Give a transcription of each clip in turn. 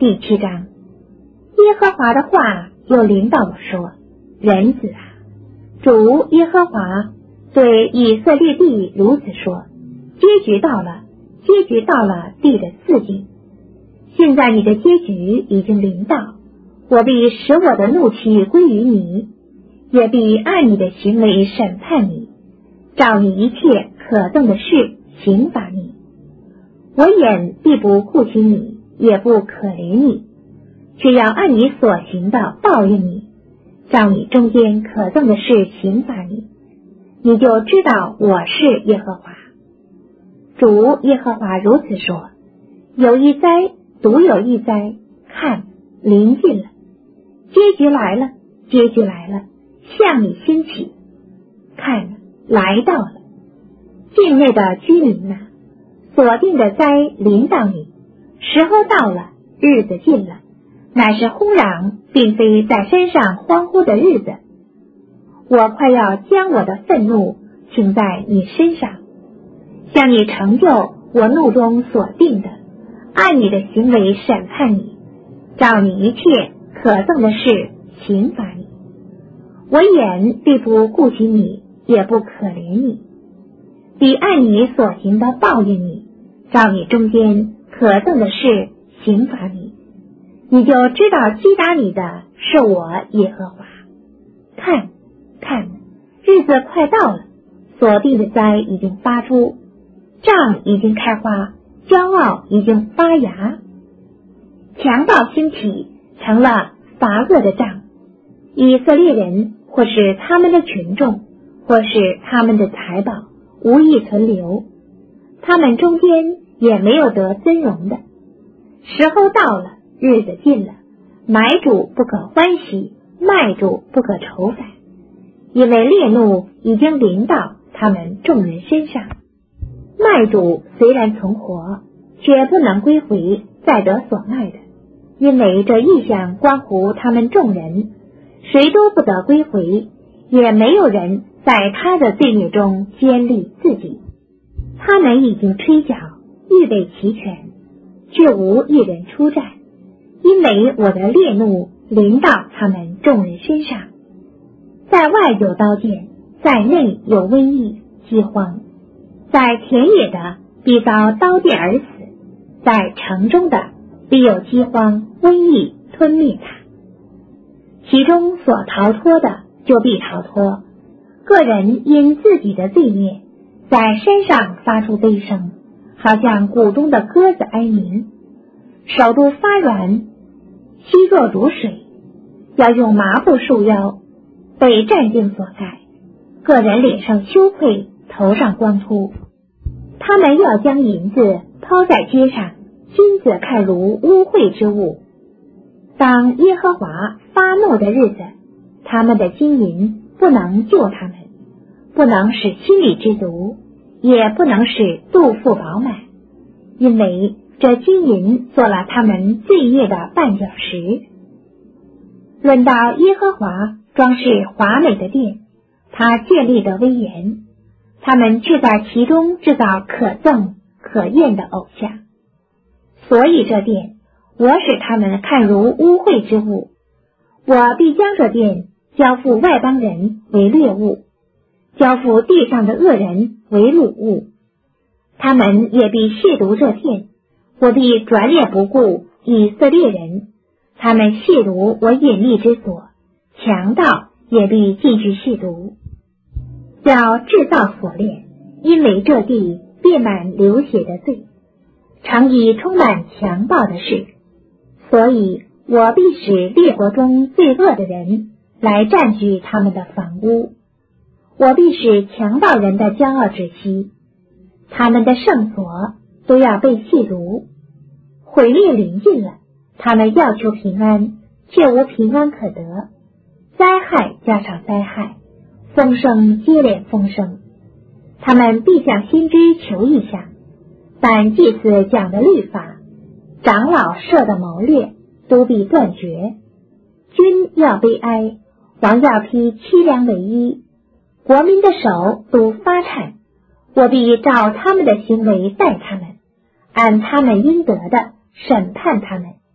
第7章。耶和华的话又临到我说：人子啊，主耶和华对以色列地如此说：结局到了地的4境。现在你的结局已经临到，我必使我的怒气归于你，也必按你的行为审判你，照你一切可憎的事刑罚你。我眼必不顾惜你，也不可怜你，却要按你所行的报应你，照你中间可憎的事刑罚你，你就知道我是耶和华。主耶和华如此说：有一灾，独有一灾，看，临近了，结局来了，向你兴起，看，来到了。境内的居民哪，所定的灾临到你，时候到了，日子近了，乃是轰嚷，并非在山上欢呼的日子。我快要将我的愤怒倾在你身上，向你成就我怒中所定的，按你的行为审判你，照你一切可憎的事刑罚你。我眼必不顾惜你，也不可怜你，必按你所行的报应你，照你中间可憎的事刑罚你，你就知道击打你的是我耶和华。看，日子快到了，所定的灾已经发出，杖已经开花，骄傲已经发芽，强暴兴起，成了罚恶的杖。以色列人或是他们的群众，或是他们的财宝无意存留，他们中间也没有得尊荣的。时候到了，日子近了，买主不可欢喜，卖主不可愁烦，因为烈怒已经临到他们众人身上。卖主虽然存活，却不能归回再得所卖的，因为这异象关乎他们众人，谁都不得归回，也没有人在他的罪孽中坚立自己。他们已经吹角，预备齐全，却无一人出战，因为我的烈怒临到他们众人身上。在外有刀剑，在内有瘟疫、饥荒，在田野的必遭刀剑而死，在城中的必有饥荒、瘟疫吞灭他。其中所逃脱的就必逃脱，个人因自己的罪孽，在山上发出悲声，好像谷中的鸽子哀鸣，手都发软，虚弱如水，要用麻布束腰，被战境所盖，个人脸上羞愧，头上光秃。他们要将银子抛在街上，金子看如污秽之物。当耶和华发怒的日子，他们的金银不能救他们，不能使心里知足，也不能使肚腹饱满，因为这金银做了他们罪孽的绊脚石。论到耶和华装饰华美的殿，他建立的威严，他们却在其中制造可憎可厌的偶像，所以这殿我使他们看如污秽之物。我必将这殿交付外邦人为掠物，交付地上的恶人为掳物，他们也必亵渎这殿。我必转脸不顾以色列人，他们亵渎我隐秘之所，强盗也必继续亵渎，要制造锁链，因为这地遍满流血的罪，常以充满强暴的事。所以我必使列国中罪恶的人来占据他们的房屋，我必使强暴人的骄傲止息，他们的圣所都要被亵渎。毁灭临近了，他们要求平安，却无平安可得，灾害加上灾害，风声接连风声。他们必向先知求异象，但祭司讲的律法，长老设的谋略，都必断绝。君要悲哀，王要披凄凉为衣，国民的手都发颤。我必照他们的行为待他们，按他们应得的审判他们。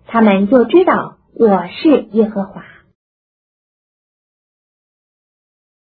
他们就知道我是耶和华。